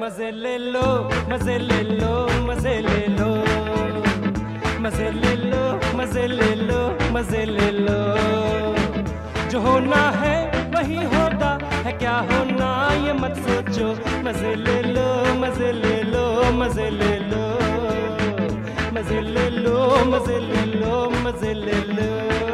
मजे ले लो मजे ले लो मजे ले लो मजे ले लो मजे ले लो मजे ले लो। जो होना है वही होगा है, क्या होना ये मत सोचो। मजे ले लो मजे ले लो मजे ले लो मजे ले लो मजे ले लो मजे ले लो।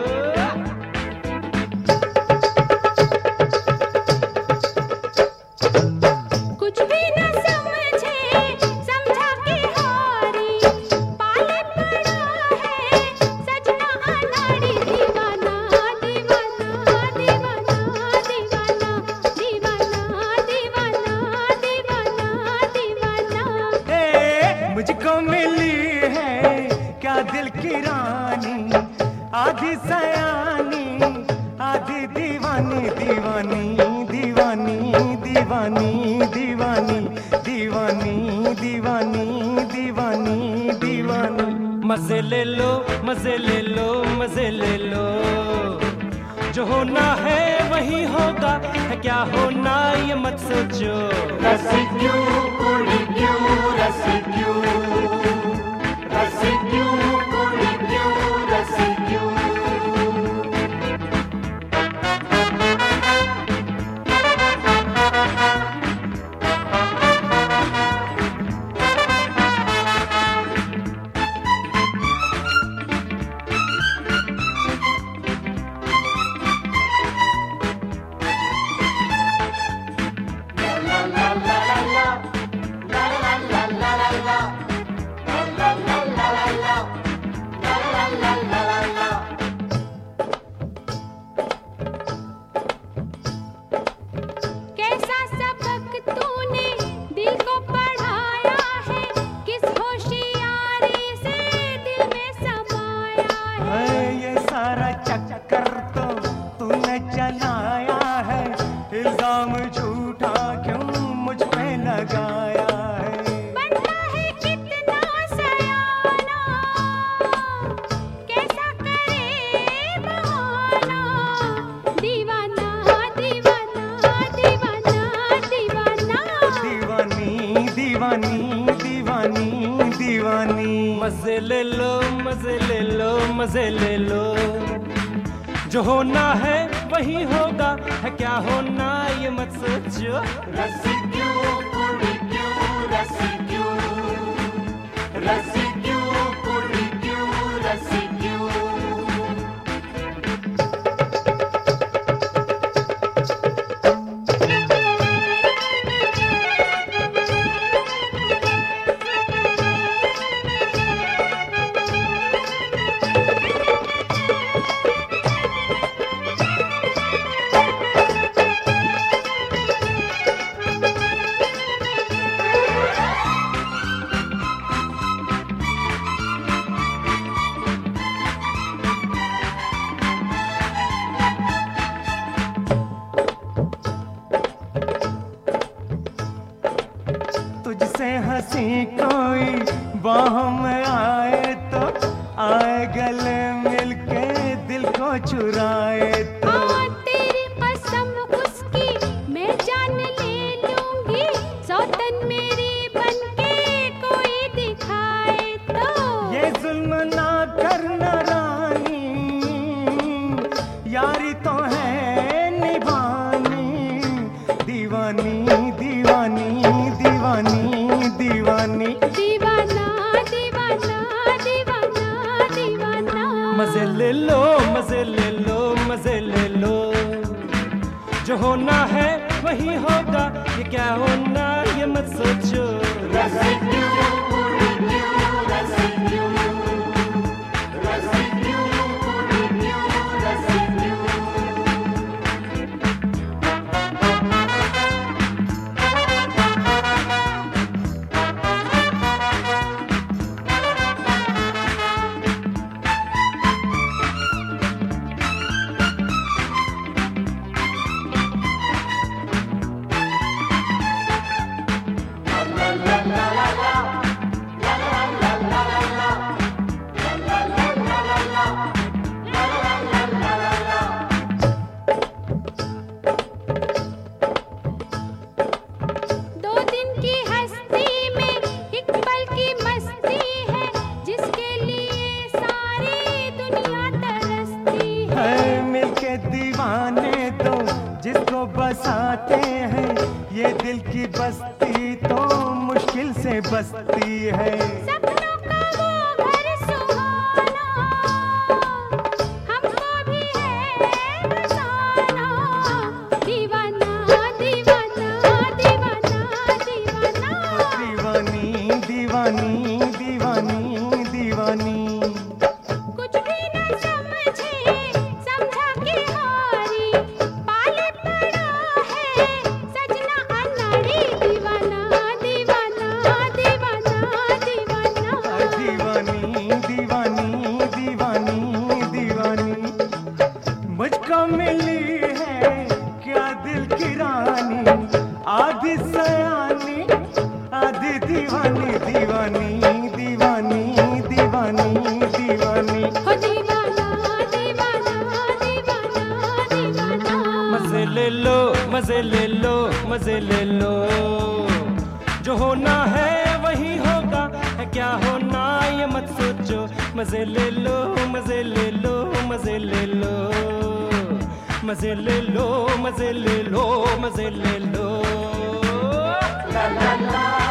मुझको मिली है क्या दिल की रानी, आधी सयानी आधी दीवानी दीवानी दीवानी दीवानी दीवानी दीवानी दीवानी दीवानी दीवानी। मजे ले लो मजे ले लो मजे ले लो। जो होना है वही होगा है, क्या होना ये मत सोचो। रसी क्यों कुड़ी क्यों रसी क्यों रसी क्यों कुड़ी क्यों रसी क्यों। चक्कर तो तूने चलाया है, इल्जाम झूठा क्यों मुझ पे लगाया है। बनता है कितना सयाना, कैसा करे बहाना। दीवाना दीवाना दीवाना दीवाना दीवानी दीवानी दीवानी दीवानी। मजे ले लो मजे ले लो मजे ले लो। जो होना है वही होगा है, क्या होना ये मत सोचो। रसी क्यों कुड़ी क्यों रसी क्यों रसी क्यों कुड़ी क्यों रसी क्यों। तुझसे हंसी कोई बाह में आए तो आए, गले मिलके दिल को चुराए तो। तेरी कसम उसकी मैं जान ले लूंगी, सौतन मेरी बनके कोई दिखाए तो। ये जुल्म ना करना रानी, यारी तो है निभानी। दीवानी दीवानी दीवानी दीवानी दीवाना दीवाना दीवाना दीवाना। मजे ले लो मजे ले लो मजे ले लो। जो होना है वही होगा ये, क्या होना ये मत सोचो। रसी क्यों कुड़ी क्यों रसी क्यों रसी क्यों कुड़ी क्यों रसी क्यों। ये दिल की बस्ती तो मुश्किल से बसती है। सपनों का वो घर सुहाना हमको भी है बसाना। दीवाना दीवाना दीवाना दीवाना, दीवानी दीवानी दीवानी दीवानी। कुछ भी न समझे समझा के हारी, पाले पड़ा है सजना अनाड़ी। दीवाना दीवाना दीवाना दीवाना, दीवानी दीवानी दीवानी दीवानी। मुझको मिली है क्या दिल की रानी, आधी सयानी आधी दीवानी। दीवानी दीवानी दीवानी दीवानी। हो दीवाना दीवाना दीवाना दीवाना। मजे ले लो मजे ले लो मजे ले लो, जो होना है वही होगा, है क्या होना ये मत सोचो। मजे ले लो मजे ले लो मजे ले लो, मजे ले लो मजे ले लो मजे ले लो। La la la